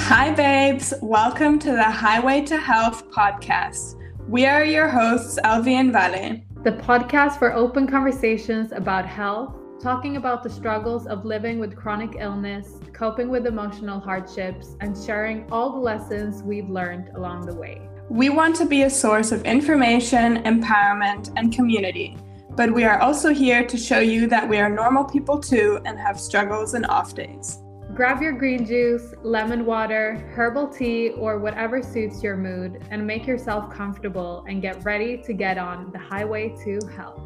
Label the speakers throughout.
Speaker 1: Hi, babes. Welcome to the Highway to Health podcast. We are your hosts, Elvie and Vale.
Speaker 2: The podcast for open conversations about health, talking about the struggles of living with chronic illness, coping with emotional hardships, and sharing all the lessons we've learned along the way.
Speaker 1: We want to be a source of information, empowerment, and community, but we are also here to show you that we are normal people too and have struggles and off days.
Speaker 2: Grab your green juice, lemon water, herbal tea, or whatever suits your mood, and make yourself comfortable and get ready to get on the highway to health.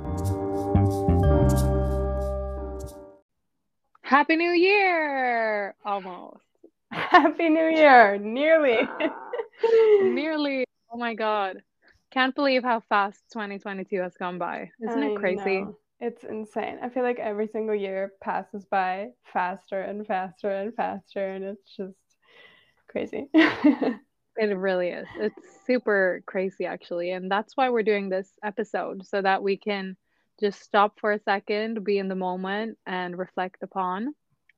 Speaker 3: Happy New Year! Almost.
Speaker 4: Happy New Year! Nearly.
Speaker 3: Nearly. Oh my God. Can't believe how fast 2022 has gone by. Isn't it crazy?
Speaker 4: Know. It's insane. I feel like every single year passes by faster and faster and faster, and it's just crazy.
Speaker 3: It really is. It's super crazy, actually. And that's why we're doing this episode, so that we can just stop for a second, be in the moment, and reflect upon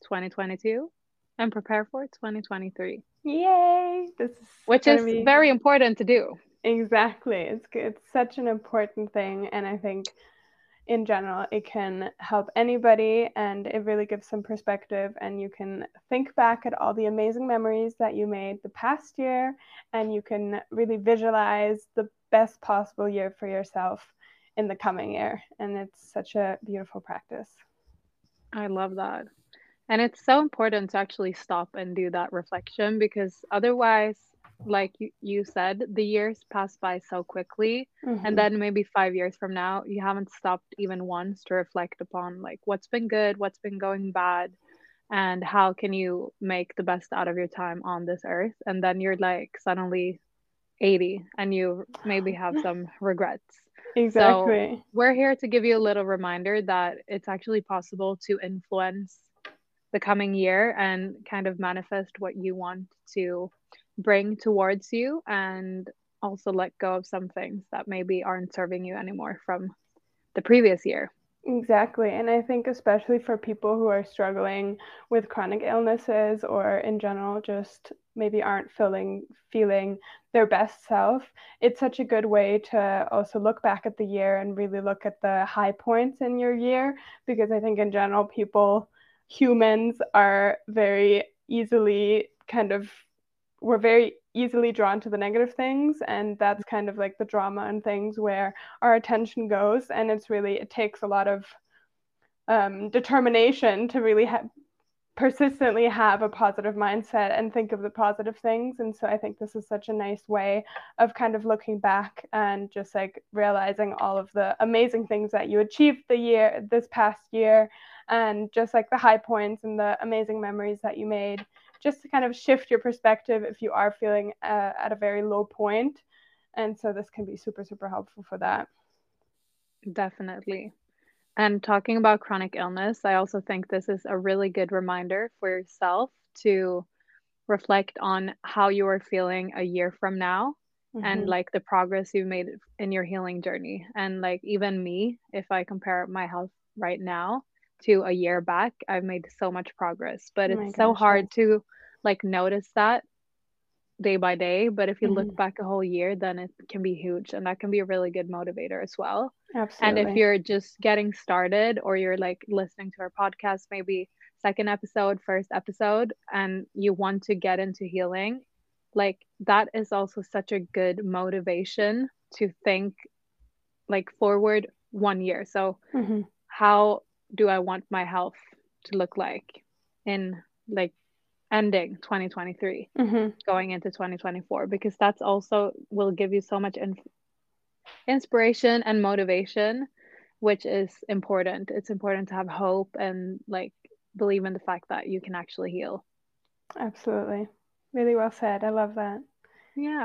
Speaker 3: 2022 and prepare for 2023.
Speaker 4: Yay!
Speaker 3: Which is very important to do.
Speaker 4: Exactly. It's such an important thing, and I think in general it can help anybody, and it really gives some perspective, and you can think back at all the amazing memories that you made the past year, and you can really visualize the best possible year for yourself in the coming year, and it's such a beautiful practice.
Speaker 3: I love that. And it's so important to actually stop and do that reflection, because otherwise, like you said, the years pass by so quickly.
Speaker 4: Mm-hmm.
Speaker 3: And then maybe 5 years from now, you haven't stopped even once to reflect upon like what's been good, what's been going bad, and how can you make the best out of your time on this earth. And then you're like suddenly 80 and you maybe have some regrets.
Speaker 4: Exactly.
Speaker 3: So we're here to give you a little reminder that it's actually possible to influence the coming year and kind of manifest what you want to bring towards you, and also let go of some things that maybe aren't serving you anymore from the previous year.
Speaker 4: Exactly. And I think especially for people who are struggling with chronic illnesses, or in general just maybe aren't feeling their best self, it's such a good way to also look back at the year and really look at the high points in your year, because I think in general humans are very easily we're very easily drawn to the negative things, and that's kind of like the drama and things where our attention goes, and it takes a lot of determination to really persistently have a positive mindset and think of the positive things. And so I think this is such a nice way of kind of looking back and just like realizing all of the amazing things that you achieved this past year, and just like the high points and the amazing memories that you made, just to kind of shift your perspective if you are feeling at a very low point. And so this can be super, super helpful for that.
Speaker 3: Definitely. And talking about chronic illness, I also think this is a really good reminder for yourself to reflect on how you are feeling a year from now,
Speaker 4: Mm-hmm.
Speaker 3: and like the progress you've made in your healing journey. And like even me, if I compare my health right now to a year back, I've made so much progress, but it's so hard to like notice that day by day. But if you look back a whole year, then it can be huge, and that can be a really good motivator as well.
Speaker 4: Absolutely.
Speaker 3: And if you're just getting started, or you're like listening to our podcast, maybe second episode, first episode, and you want to get into healing, like that is also such a good motivation to think like forward 1 year. So how do I want my health to look like in like ending 2023, going into 2024? Because that's also will give you so much inspiration and motivation, which is important. It's important to have hope and like believe in the fact that you can actually heal.
Speaker 4: Absolutely. Really well said. I love that.
Speaker 3: Yeah.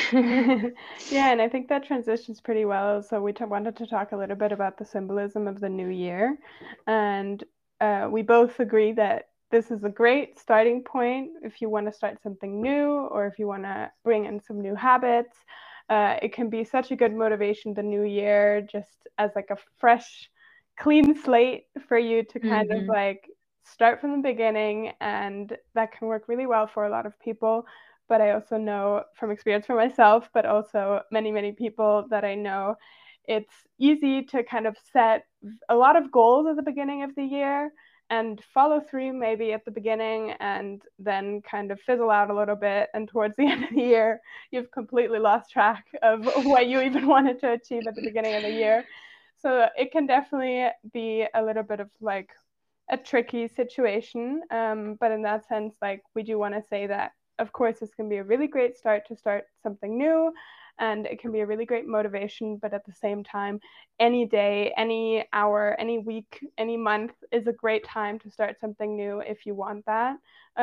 Speaker 4: Yeah, and I think that transitions pretty well. So we wanted to talk a little bit about the symbolism of the new year. And we both agree that this is a great starting point if you want to start something new, or if you want to bring in some new habits. It can be such a good motivation the new year, just as like a fresh, clean slate for you to kind of like start from the beginning, and that can work really well for a lot of people. But I also know from experience for myself, but also many, many people that I know, it's easy to kind of set a lot of goals at the beginning of the year and follow through maybe at the beginning, and then kind of fizzle out a little bit. And towards the end of the year, you've completely lost track of what you even wanted to achieve at the beginning of the year. So it can definitely be a little bit of like a tricky situation. But in that sense, like, we do want to say that, of course, this can be a really great start to start something new, and it can be a really great motivation. But at the same time, any day, any hour, any week, any month is a great time to start something new if you want that.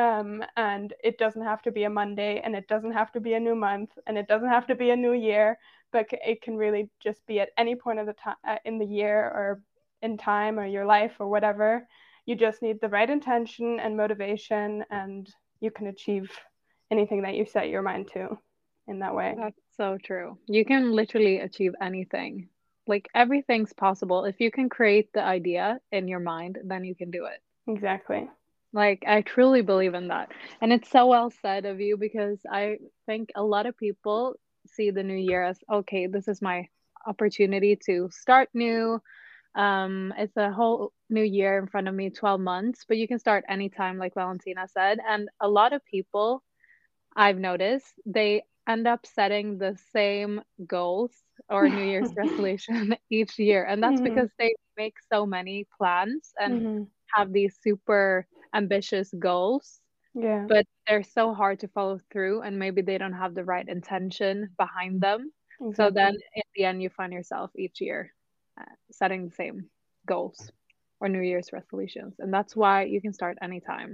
Speaker 4: And it doesn't have to be a Monday, and it doesn't have to be a new month, and it doesn't have to be a new year, but it can really just be at any point of the time in the year or in time or your life or whatever. You just need the right intention and motivation, and you can achieve anything that you set your mind to in that way.
Speaker 3: That's so true. You can literally achieve anything. Like everything's possible. If you can create the idea in your mind, then you can do it.
Speaker 4: Exactly.
Speaker 3: Like I truly believe in that. And it's so well said of you, because I think a lot of people see the new year as, okay, this is my opportunity to start new. It's a whole new year in front of me, 12 months, but you can start anytime, like Valentina said. And a lot of people, I've noticed, they end up setting the same goals or New Year's resolution each year. And that's because they make so many plans and have these super ambitious goals.
Speaker 4: Yeah.
Speaker 3: But they're so hard to follow through, and maybe they don't have the right intention behind them.
Speaker 4: Exactly.
Speaker 3: So then in the end, you find yourself each year setting the same goals or New Year's resolutions. And that's why you can start anytime.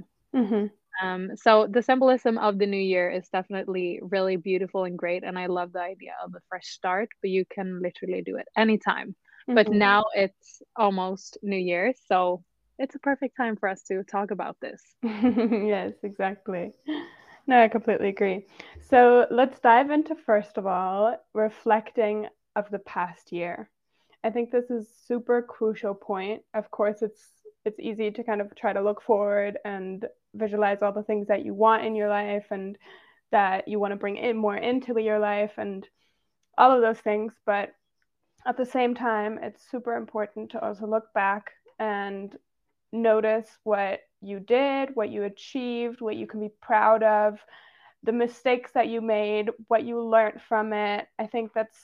Speaker 3: So the symbolism of the new year is definitely really beautiful and great. And I love the idea of a fresh start, but you can literally do it anytime. But now it's almost New Year, so it's a perfect time for us to talk about this.
Speaker 4: Yes, exactly. No, I completely agree. So let's dive into, first of all, reflecting of the past year. I think this is super crucial point. Of course, it's easy to kind of try to look forward and visualize all the things that you want in your life and that you want to bring in more into your life and all of those things. But at the same time, it's super important to also look back and notice what you did, what you achieved, what you can be proud of, the mistakes that you made, what you learned from it. I think that's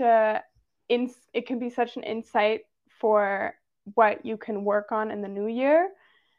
Speaker 4: it can be such an insight for what you can work on in the new year.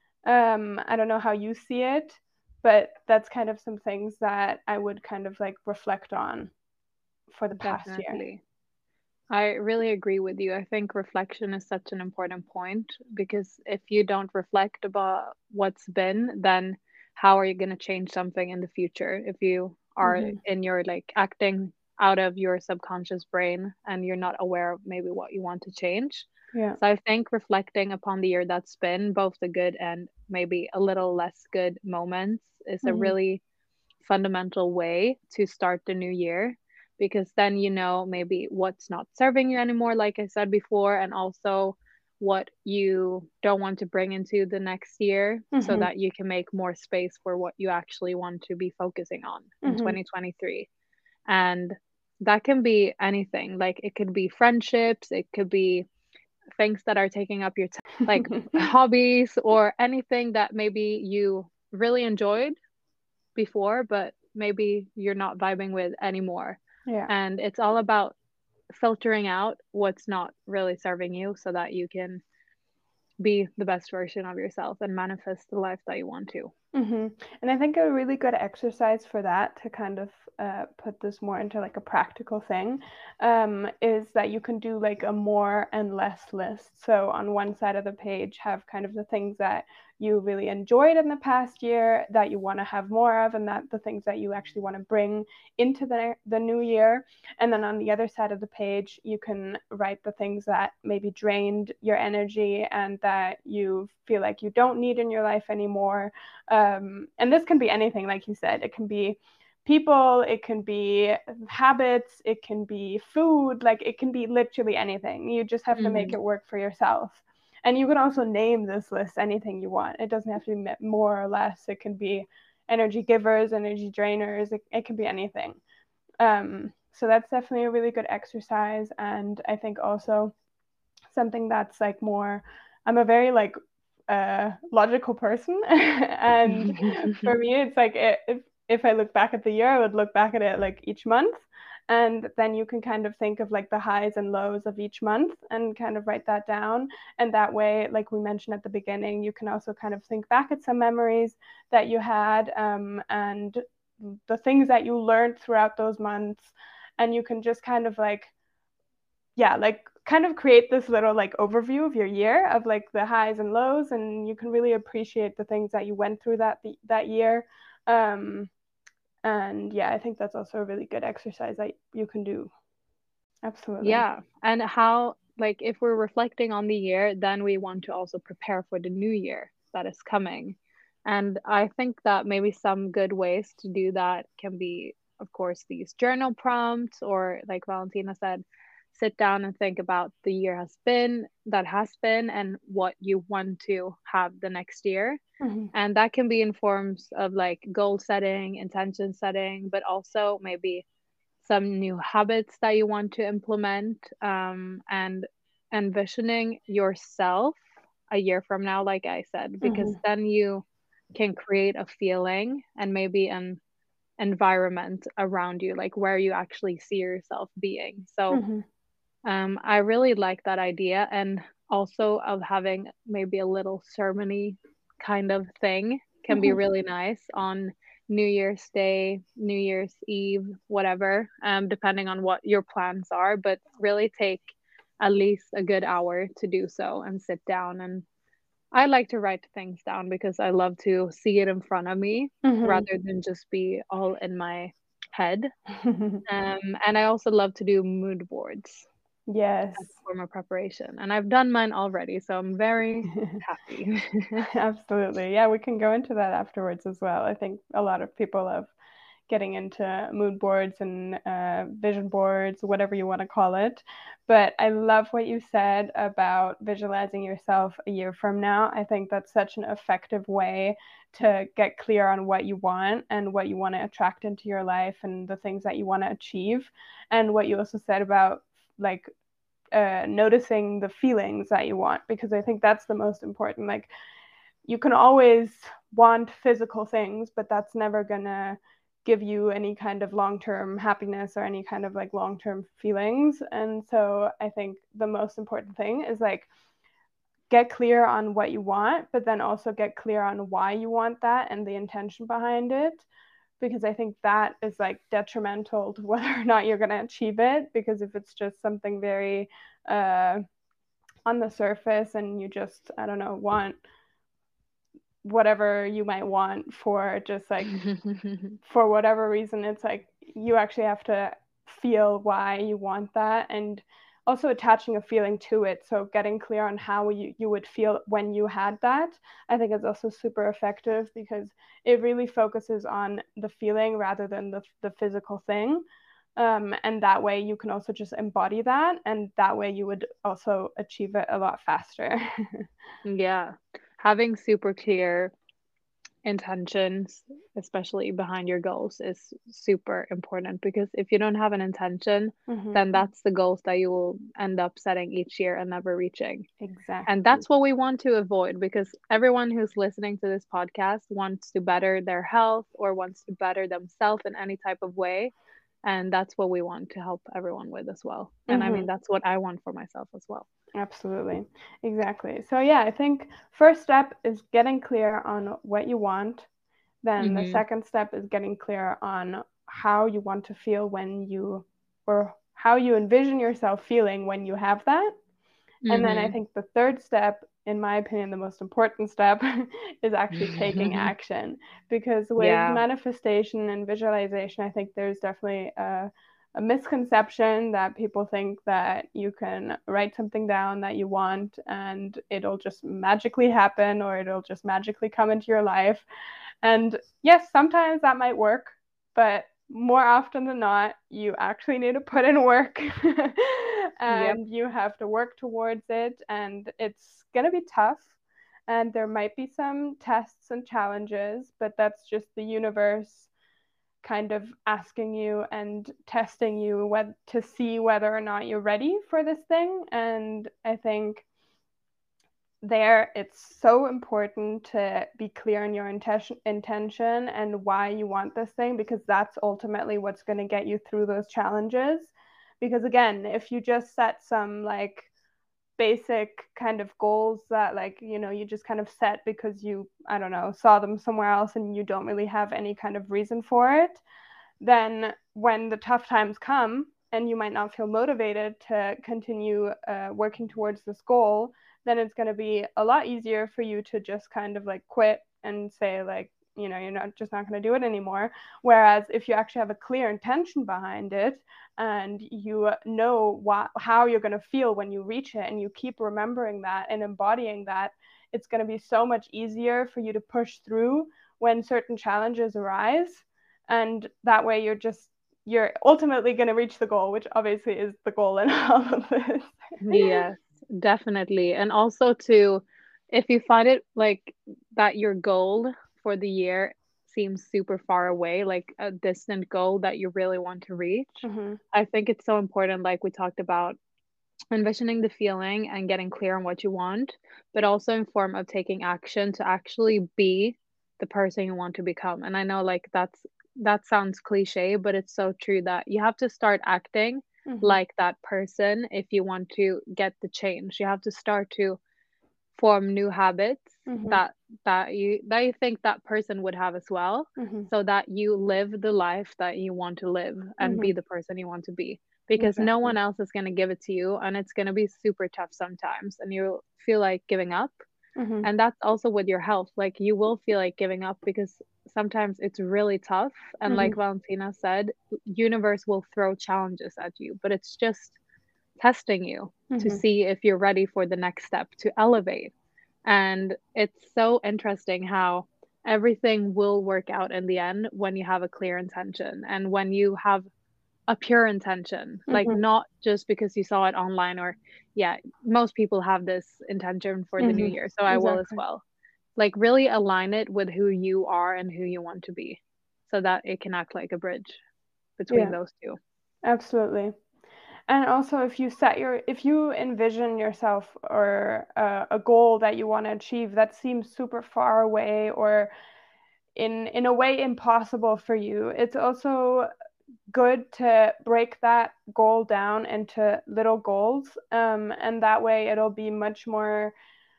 Speaker 4: I don't know how you see it, but that's kind of some things that I would kind of like reflect on for the past year.
Speaker 3: I really agree with you. I think reflection is such an important point, because if you don't reflect about what's been, then how are you going to change something in the future if you are in your like acting out of your subconscious brain and you're not aware of maybe what you want to change?
Speaker 4: Yeah.
Speaker 3: So I think reflecting upon the year that's been, both the good and maybe a little less good moments, is a really fundamental way to start the new year, because then you know maybe what's not serving you anymore, like I said before, and also what you don't want to bring into the next year, so that you can make more space for what you actually want to be focusing on in 2023. And that can be anything. Like it could be friendships, it could be things that are taking up your time, like hobbies, or anything that maybe you really enjoyed before but maybe you're not vibing with anymore.
Speaker 4: Yeah.
Speaker 3: And it's all about filtering out what's not really serving you, so that you can be the best version of yourself and manifest the life that you want to.
Speaker 4: And I think a really good exercise for that, to kind of put this more into like a practical thing, is that you can do like a more and less list. So on one side of the page, have kind of the things that you really enjoyed in the past year that you want to have more of, and that the things that you actually want to bring into the new year. And then on the other side of the page, you can write the things that maybe drained your energy and that you feel like you don't need in your life anymore. And this can be anything, like you said. It can be people, it can be habits, it can be food, like it can be literally anything. You just have to make it work for yourself. And you can also name this list anything you want. It doesn't have to be more or less. It can be energy givers, energy drainers. It can be anything. So that's definitely a really good exercise. And I think also something that's like more, I'm a very like logical person. And for me, it's like if I look back at the year, I would look back at it like each month. And then you can kind of think of like the highs and lows of each month and kind of write that down. And that way, like we mentioned at the beginning, you can also kind of think back at some memories that you had, and the things that you learned throughout those months. And you can just kind of like, yeah, like kind of create this little like overview of your year of like the highs and lows, and you can really appreciate the things that you went through that year. And yeah, I think that's also a really good exercise that you can do. Absolutely.
Speaker 3: Yeah. And how, like, if we're reflecting on the year, then we want to also prepare for the new year that is coming. And I think that maybe some good ways to do that can be, of course, these journal prompts, or like Valentina said, sit down and think about the year that has been and what you want to have the next year. And that can be in forms of like goal setting, intention setting, but also maybe some new habits that you want to implement, and envisioning yourself a year from now, like I said, because then you can create a feeling and maybe an environment around you, like where you actually see yourself being. So I really like that idea, and also of having maybe a little ceremony kind of thing can be really nice on New Year's Day, New Year's Eve, whatever, depending on what your plans are, but really take at least a good hour to do so and sit down. And I like to write things down because I love to see it in front of me rather than just be all in my head. And I also love to do mood boards.
Speaker 4: Yes.
Speaker 3: As a form of preparation. And I've done mine already, so I'm very happy.
Speaker 4: Absolutely. Yeah, we can go into that afterwards as well. I think a lot of people love getting into mood boards and vision boards, whatever you want to call it. But I love what you said about visualizing yourself a year from now. I think that's such an effective way to get clear on what you want and what you want to attract into your life and the things that you want to achieve. And what you also said about like noticing the feelings that you want, because I think that's the most important. Like you can always want physical things, but that's never gonna give you any kind of long-term happiness or any kind of like long-term feelings. And so I think the most important thing is like get clear on what you want, but then also get clear on why you want that and the intention behind it, because I think that is like detrimental to whether or not you're going to achieve it. Because if it's just something very on the surface and you just, I don't know, want whatever you might want for just like for whatever reason, it's like you actually have to feel why you want that, and also attaching a feeling to it. So getting clear on how you would feel when you had that, I think is also super effective, because it really focuses on the feeling rather than the physical thing. And that way you can also just embody that, and that way you would also achieve it a lot faster.
Speaker 3: Yeah. Having super clear intentions, especially behind your goals, is super important, because if you don't have an intention, then that's the goals that you will end up setting each year and never reaching.
Speaker 4: Exactly.
Speaker 3: And that's what we want to avoid, because everyone who's listening to this podcast wants to better their health or wants to better themselves in any type of way. And that's what we want to help everyone with as well. And I mean, that's what I want for myself as well.
Speaker 4: Absolutely. Exactly. So yeah, I think first step is getting clear on what you want. Then the second step is getting clear on how you want to feel when you, or how you envision yourself feeling when you have that. And then I think the third step, in my opinion, the most important step, is actually taking action. Because with manifestation and visualization, I think there's definitely a misconception that people think that you can write something down that you want and it'll just magically happen, or it'll just magically come into your life. And yes, sometimes that might work, but more often than not, you actually need to put in work. and you have to work towards it, and it's going to be tough, and there might be some tests and challenges, but that's just the universe kind of asking you and testing you to see whether or not you're ready for this thing. And I think it's so important to be clear on your intention and why you want this thing, because that's ultimately what's going to get you through those challenges. Because again, if you just set some like basic kind of goals that like, you know, you just kind of set because you, I don't know, saw them somewhere else and you don't really have any kind of reason for it, then when the tough times come and you might not feel motivated to continue working towards this goal, then it's going to be a lot easier for you to just kind of like quit and say like, you know, you're not going to do it anymore. Whereas if you actually have a clear intention behind it and you know how you're going to feel when you reach it, and you keep remembering that and embodying that, it's going to be so much easier for you to push through when certain challenges arise. And that way you're ultimately going to reach the goal, which obviously is the goal in all of this.
Speaker 3: Yes, definitely. And also if you find it like that your goal for the year seems super far away, like a distant goal that you really want to reach, I think it's so important, like we talked about, envisioning the feeling and getting clear on what you want, but also in form of taking action to actually be the person you want to become. And I know like that sounds cliche, but it's so true that you have to start acting like that person if you want to get the change. You have to start to form new habits that you think that person would have as well, so that you live the life that you want to live and be the person you want to be, because no one else is going to give it to you, and it's going to be super tough sometimes and you feel like giving up. And that's also with your health, like you will feel like giving up because sometimes it's really tough, and like Valentina said, universe will throw challenges at you, but it's just testing you to see if you're ready for the next step to elevate. And it's so interesting how everything will work out in the end when you have a clear intention and when you have a pure intention, like not just because you saw it online, or most people have this intention for the new year, so I will as well. Like really align it with who you are and who you want to be, so that it can act like a bridge between those two.
Speaker 4: Absolutely. And also, if you envision yourself or a goal that you want to achieve that seems super far away or in a way impossible for you, it's also good to break that goal down into little goals. And that way it'll be much more,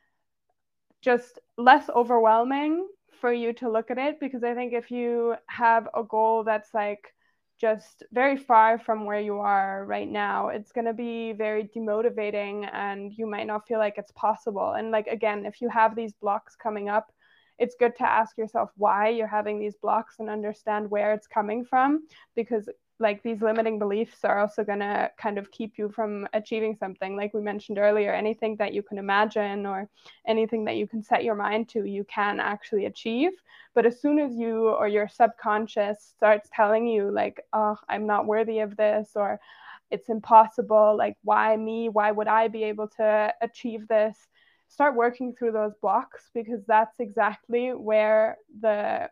Speaker 4: just less overwhelming for you to look at it. Because I think if you have a goal that's like just very far from where you are right now, it's going to be very demotivating and you might not feel like it's possible. And like, again, if you have these blocks coming up, it's good to ask yourself why you're having these blocks and understand where it's coming from, because like these limiting beliefs are also going to kind of keep you from achieving something. Like we mentioned earlier, anything that you can imagine or anything that you can set your mind to, you can actually achieve. But as soon as you or your subconscious starts telling you like, oh, I'm not worthy of this, or it's impossible, like why me? Why would I be able to achieve this? Start working through those blocks, because that's exactly where the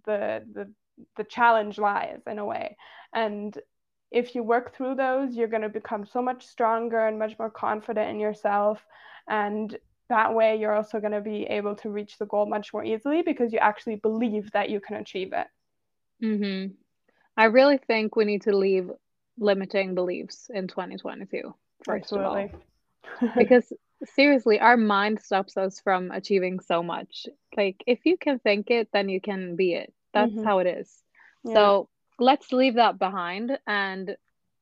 Speaker 4: challenge lies in a way. And if you work through those, you're going to become so much stronger and much more confident in yourself. And that way you're also going to be able to reach the goal much more easily, because you actually believe that you can achieve it.
Speaker 3: I really think we need to leave limiting beliefs in 2022, first
Speaker 4: Absolutely.
Speaker 3: of all. Because seriously, our mind stops us from achieving so much. Like if you can think it, then you can be it. That's how it is. So let's leave that behind and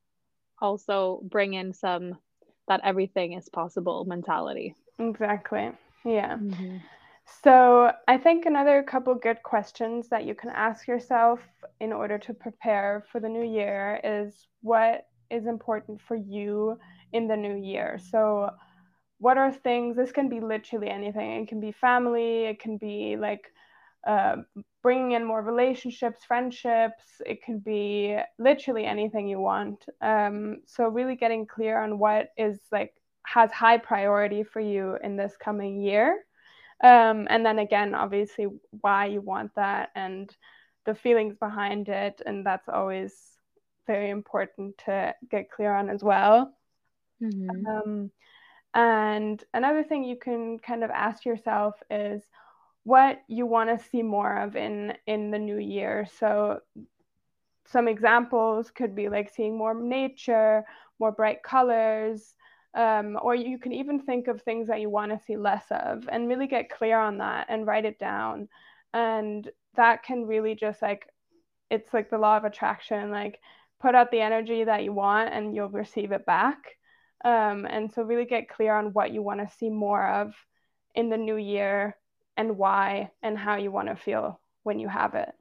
Speaker 3: also bring in some that everything is possible mentality.
Speaker 4: Exactly. Yeah. So I think another couple good questions that you can ask yourself in order to prepare for the new year is, what is important for you in the new year? So what are things, this can be literally anything. It can be family, it can be like bringing in more relationships, friendships. It could be literally anything you want. So really getting clear on what is like has high priority for you in this coming year. And then again, obviously, why you want that and the feelings behind it. And that's always very important to get clear on as well. And another thing you can kind of ask yourself is what you want to see more of in the new year. So some examples could be like seeing more nature, more bright colors, or you can even think of things that you want to see less of and really get clear on that and write it down. And that can really just like, it's like the law of attraction, like put out the energy that you want and you'll receive it back. And so really get clear on what you want to see more of in the new year and why and how you want to feel when you have it.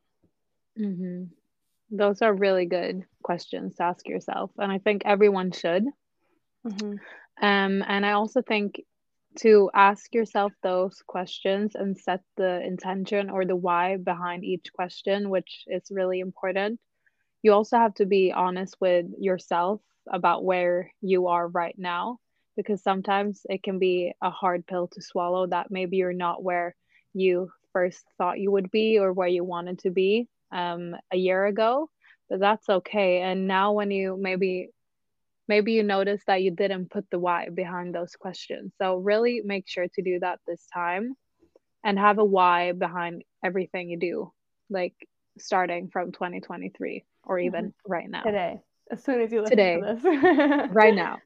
Speaker 3: Those are really good questions to ask yourself, and I think everyone should. And I also think to ask yourself those questions and set the intention or the why behind each question, which is really important. You also have to be honest with yourself about where you are right now, because sometimes it can be a hard pill to swallow that maybe you're not where you first thought you would be or where you wanted to be a year ago, but that's okay. And now when you maybe you notice that you didn't put the why behind those questions, so really make sure to do that this time and have a why behind everything you do, like starting from 2023 or even right now.
Speaker 4: Today, as soon as you listen to this.
Speaker 3: Right now.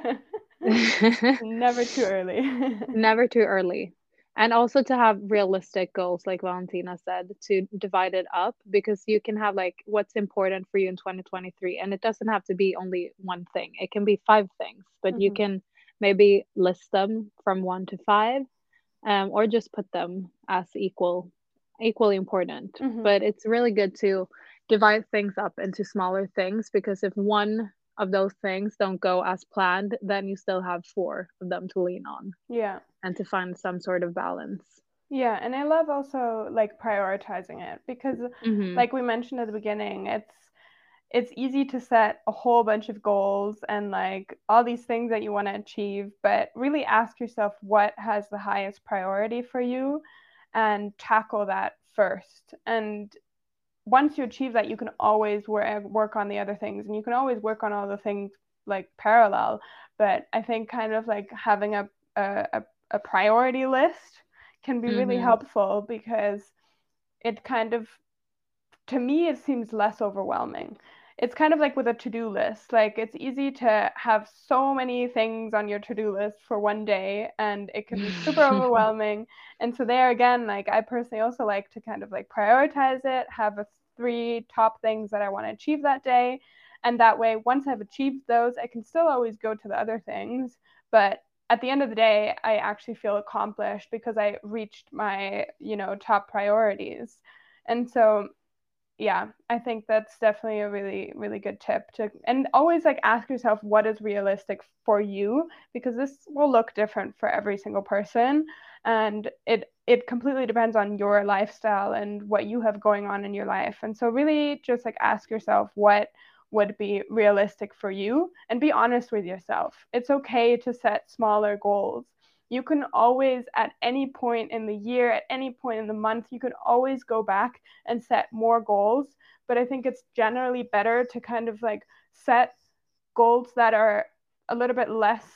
Speaker 4: Never too early.
Speaker 3: Never too early. And also to have realistic goals, like Valentina said, to divide it up, because you can have like what's important for you in 2023. And it doesn't have to be only one thing. It can be 5 things, but you can maybe list them from 1 to 5, or just put them as equally important. But it's really good to divide things up into smaller things, because if one of those things don't go as planned, then you still have 4 of them to lean on.
Speaker 4: Yeah.
Speaker 3: And to find some sort of balance.
Speaker 4: Yeah, and I love also like prioritizing it, because like we mentioned at the beginning, it's easy to set a whole bunch of goals and like all these things that you want to achieve, but really ask yourself what has the highest priority for you and tackle that first. And once you achieve that, you can always work on the other things, and you can always work on all the things like parallel. But I think kind of like having a priority list can be really helpful, because it kind of, to me, it seems less overwhelming. It's kind of like with a to-do list. Like it's easy to have so many things on your to-do list for one day, and it can be super overwhelming. And so there again, like I personally also like to kind of like prioritize it, have 3 top things that I want to achieve that day. And that way, once I've achieved those, I can still always go to the other things. But at the end of the day, I actually feel accomplished because I reached my, top priorities. And so, yeah, I think that's definitely a really, really good tip and always like ask yourself what is realistic for you, because this will look different for every single person. And it completely depends on your lifestyle and what you have going on in your life. And so really just like ask yourself what would be realistic for you, and be honest with yourself. It's okay to set smaller goals. You can always, at any point in the year, at any point in the month, you can always go back and set more goals. But I think it's generally better to kind of like set goals that are a little bit less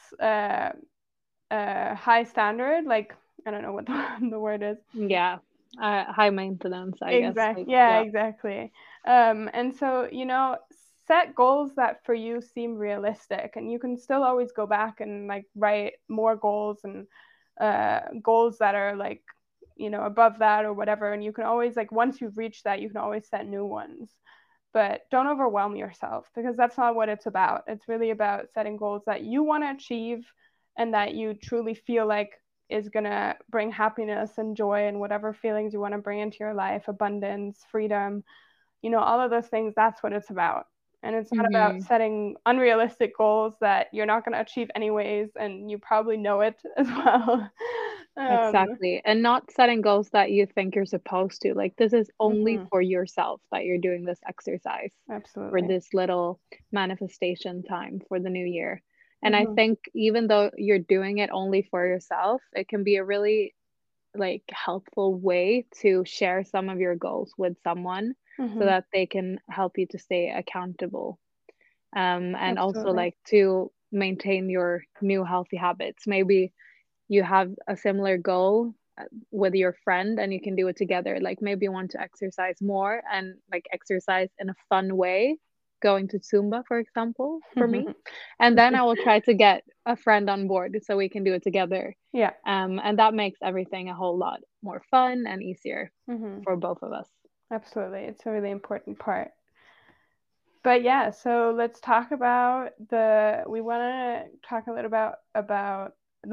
Speaker 4: high standard. Like, I don't know what the word is.
Speaker 3: Yeah. High maintenance, I guess.
Speaker 4: Like, yeah, exactly. And so, set goals that for you seem realistic, and you can still always go back and like write more goals and goals that are like, above that or whatever. And you can always like, once you've reached that, you can always set new ones. But don't overwhelm yourself, because that's not what it's about. It's really about setting goals that you want to achieve and that you truly feel like is going to bring happiness and joy and whatever feelings you want to bring into your life, abundance, freedom, all of those things. That's what it's about. And it's not about setting unrealistic goals that you're not going to achieve anyways, and you probably know it as well. Um,
Speaker 3: Exactly. And not setting goals that you think you're supposed to. Like, this is only
Speaker 4: mhm,
Speaker 3: for yourself that you're doing this exercise, for
Speaker 4: absolutely.
Speaker 3: this little manifestation time for the new year. And I
Speaker 4: Mhm,
Speaker 3: think even though you're doing it only for yourself, it can be a really like helpful way to share some of your goals with someone so
Speaker 4: mhm,
Speaker 3: that they can help you to stay accountable. And also
Speaker 4: absolutely.
Speaker 3: like to maintain your new healthy habits. Maybe you have a similar goal with your friend and you can do it together. Like maybe you want to exercise more and like exercise in a fun way, going to Zumba, for example, for me. And then I will try to get a friend on board so we can do it together.
Speaker 4: Yeah.
Speaker 3: And that makes everything a whole lot more fun and easier
Speaker 4: Mhm.
Speaker 3: for both of us.
Speaker 4: Absolutely. It's a really important part. But yeah, so let's talk about we want to talk a little about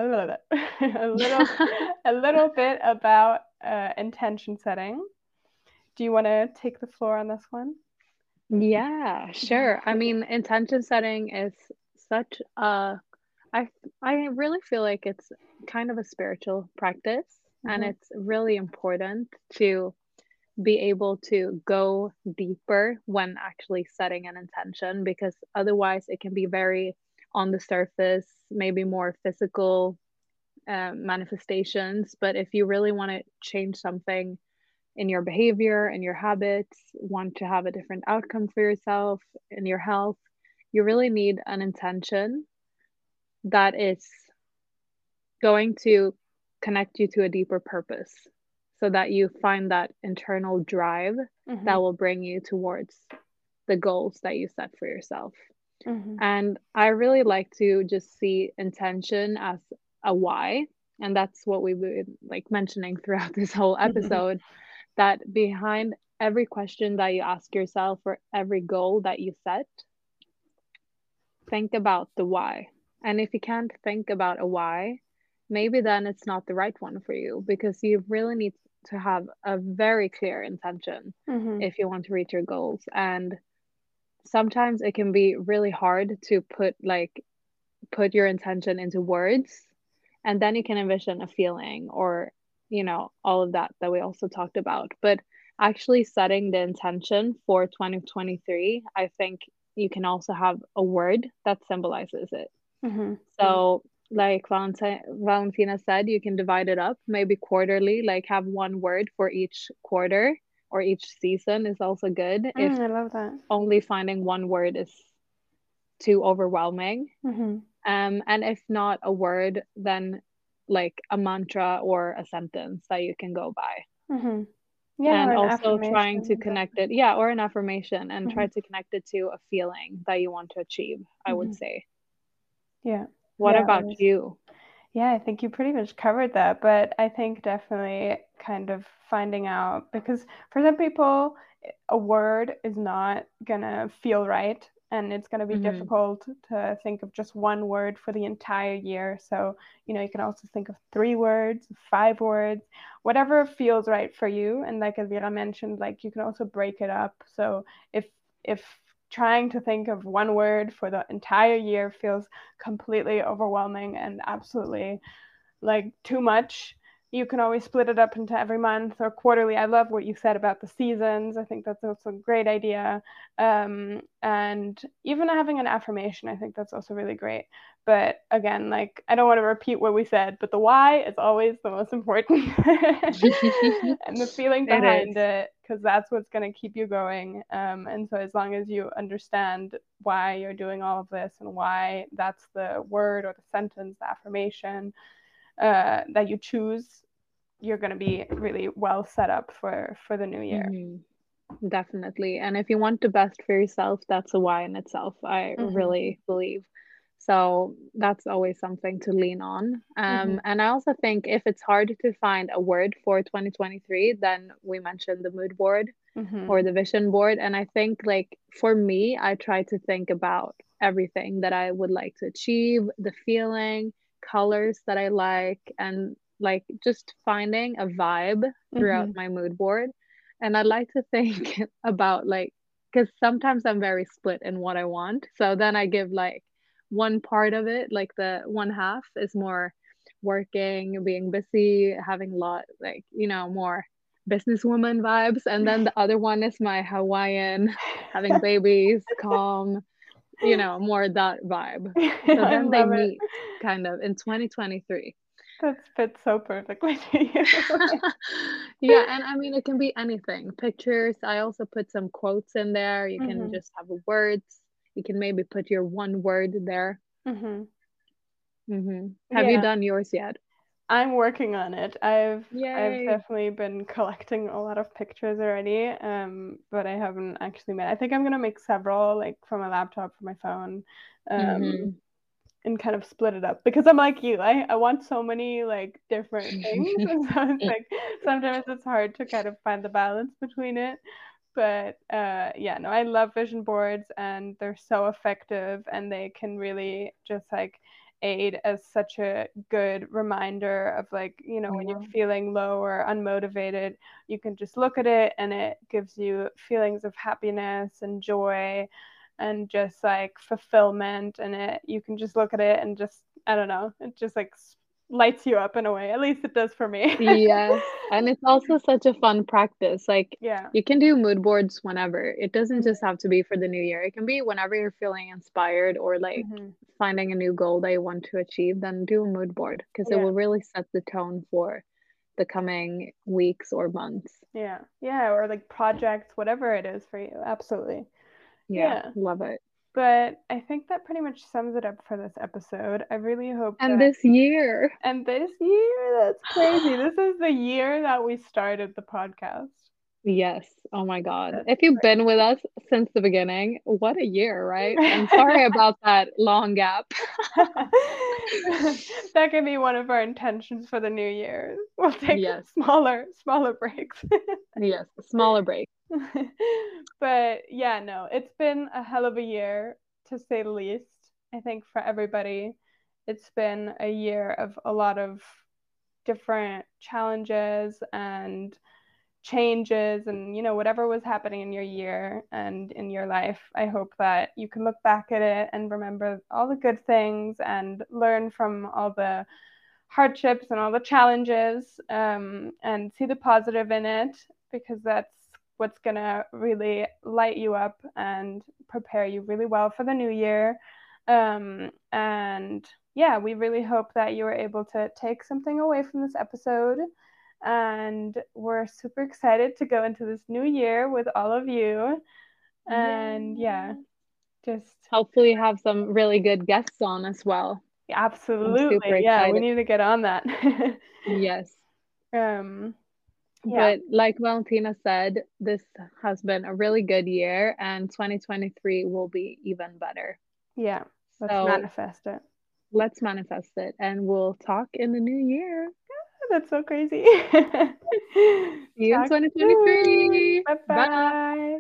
Speaker 4: a little a little bit about intention setting. Do you want to take the floor on this one?
Speaker 3: Yeah, sure. I mean, intention setting is such a I I really feel like it's kind of a spiritual practice, and
Speaker 4: Mhm.
Speaker 3: it's really important to be able to go deeper when actually setting an intention, because otherwise it can be very on the surface, maybe more physical manifestations. But if you really want to change something in your behavior and your habits, want to have a different outcome for yourself and your health, you really need an intention that is going to connect you to a deeper purpose so that you find that internal drive that
Speaker 4: Mhm.
Speaker 3: will bring you towards the goals that you set for yourself.
Speaker 4: Mhm.
Speaker 3: And I really like to just see intention as a why. And that's what we've been like mentioning throughout this whole episode, that behind every question that you ask yourself or every goal that you set, think about the why. And if you can't think about a why, maybe then it's not the right one for you, because you really need to have a very clear intention
Speaker 4: Mhm.
Speaker 3: if you want to reach your goals. And sometimes it can be really hard to put your intention into words, and then you can envision a feeling or all of that we also talked about. But actually setting the intention for 2023, I think you can also have a word that symbolizes it.
Speaker 4: Mhm.
Speaker 3: So like Valentina said, you can divide it up maybe quarterly, like have one word for each quarter, or each season is also good if
Speaker 4: I love that.
Speaker 3: only finding one word is too overwhelming.
Speaker 4: Mhm.
Speaker 3: And if not a word, then like a mantra or a sentence that you can go by.
Speaker 4: Mhm. Yeah, or
Speaker 3: And
Speaker 4: an
Speaker 3: also trying to
Speaker 4: affirmation.
Speaker 3: connect it, yeah, or an affirmation, and try
Speaker 4: Mhm.
Speaker 3: to connect it to a feeling that you want to achieve, I would
Speaker 4: Mhm.
Speaker 3: say.
Speaker 4: Yeah.
Speaker 3: What
Speaker 4: Yeah,
Speaker 3: about
Speaker 4: always.
Speaker 3: you?
Speaker 4: Yeah, I think you pretty much covered that, but I think definitely kind of finding out, because for some people, a word is not gonna feel right, and it's gonna be
Speaker 3: Mm-hmm.
Speaker 4: difficult to think of just one word for the entire year. So, you can also think of 3 words, 5 words, whatever feels right for you. And like Elvira mentioned, like you can also break it up. So if trying to think of one word for the entire year feels completely overwhelming and absolutely like too much, you can always split it up into every month or quarterly. I love what you said about the seasons. I think that's also a great idea. And even having an affirmation, I think that's also really great. But again, like I don't want to repeat what we said, but the why is always the most important. And the feeling
Speaker 3: It
Speaker 4: behind
Speaker 3: is.
Speaker 4: it, because that's what's going to keep you going. And so as long as you understand why you're doing all of this and why that's the word or the sentence, the affirmation that you choose, you're going to be really well set up for the new year.
Speaker 3: Mm-hmm. Definitely. And if you want the best for yourself, that's a why in itself, I
Speaker 4: Mm-hmm.
Speaker 3: really believe. So that's always something to lean on.
Speaker 4: Mm-hmm.
Speaker 3: And I also think if it's hard to find a word for 2023, then we mentioned the mood board
Speaker 4: Mm-hmm.
Speaker 3: or the vision board. And I think, like, for me, I try to think about everything that I would like to achieve, the feeling, colors that I like, and like just finding a vibe throughout
Speaker 4: Mm-hmm.
Speaker 3: my mood board. And I like to think about like, because sometimes I'm very split in what I want. So then I give like one part of it, like the one half is more working, being busy, having a lot, like, more businesswoman vibes. And then the other one is my Hawaiian, having babies, calm, more that vibe. So
Speaker 4: I
Speaker 3: then they
Speaker 4: love it.
Speaker 3: meet kind of in 2023.
Speaker 4: That fits so perfectly to you.
Speaker 3: Yeah, and I mean, it can be anything. Pictures. I also put some quotes in there. You can just have words. You can maybe put your one word there.
Speaker 4: Mm-hmm.
Speaker 3: Have you
Speaker 4: Yeah.
Speaker 3: done yours yet?
Speaker 4: I'm working on it. I've
Speaker 3: Yay.
Speaker 4: definitely been collecting a lot of pictures already, but I haven't actually made. I think I'm gonna make several, like from my laptop, from my phone, and kind of split it up, because I'm like you. I want so many like different things, and so it's like sometimes it's hard to kind of find the balance between it. But yeah, no, I love vision boards, and they're so effective, and they can really just like aid as such a good reminder of, like, when you're feeling low or unmotivated, you can just look at it and it gives you feelings of happiness and joy and just like fulfillment, and you can just look at it and just, I don't know, it just like lights you up in a way. At least it does for me.
Speaker 3: Yes, and it's also such a fun practice. Like,
Speaker 4: Yeah.
Speaker 3: you can do mood boards whenever. It doesn't just have to be for the new year. It can be whenever you're feeling inspired or like finding a new goal that you want to achieve, then do a mood board, because it will really set the tone for the coming weeks or months.
Speaker 4: Yeah, or like projects, whatever it is for you. Absolutely.
Speaker 3: Yeah, love it.
Speaker 4: But I think that pretty much sums it up for this episode. I really hope
Speaker 3: this year.
Speaker 4: And this year, that's crazy. This is the year that we started the podcast.
Speaker 3: Yes. Oh my God. If you've been with us since the beginning, what a year, right? I'm sorry about that long gap.
Speaker 4: That can be one of our intentions for the new year. We'll take smaller breaks.
Speaker 3: Yes, smaller breaks.
Speaker 4: But yeah, no, it's been a hell of a year, to say the least. I think for everybody, it's been a year of a lot of different challenges and changes, and whatever was happening in your year and in your life. I hope that you can look back at it and remember all the good things and learn from all the hardships and all the challenges, and see the positive in it, because that's what's gonna really light you up and prepare you really well for the new year. And yeah, we really hope that you were able to take something away from this episode, and we're super excited to go into this new year with all of you. And just
Speaker 3: hopefully have some really good guests on as well.
Speaker 4: Absolutely. Yeah, we need to get on that.
Speaker 3: Yes. But like Valentina said, this has been a really good year, and 2023 will be even better.
Speaker 4: Yeah, let's manifest it.
Speaker 3: Let's manifest it, and we'll talk in the new year.
Speaker 4: That's so crazy.
Speaker 3: See you in 2023.
Speaker 4: Bye-bye.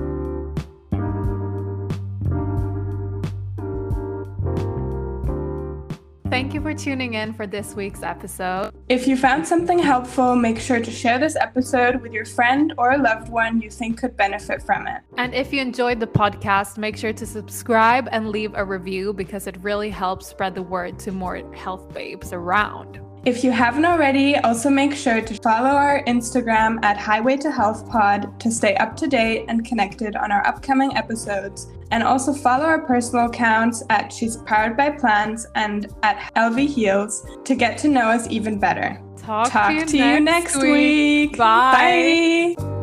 Speaker 2: Thank you for tuning in for this week's episode.
Speaker 1: If you found something helpful, make sure to share this episode with your friend or a loved one you think could benefit from it.
Speaker 2: And if you enjoyed the podcast, make sure to subscribe and leave a review, because it really helps spread the word to more health babes around.
Speaker 1: If you haven't already, also make sure to follow our Instagram at Highway to Health Pod to stay up to date and connected on our upcoming episodes. And also follow our personal accounts at She's Powered by Plants and at LV Heals to get to know us even better.
Speaker 2: Talk to you next week.
Speaker 1: Bye. Bye.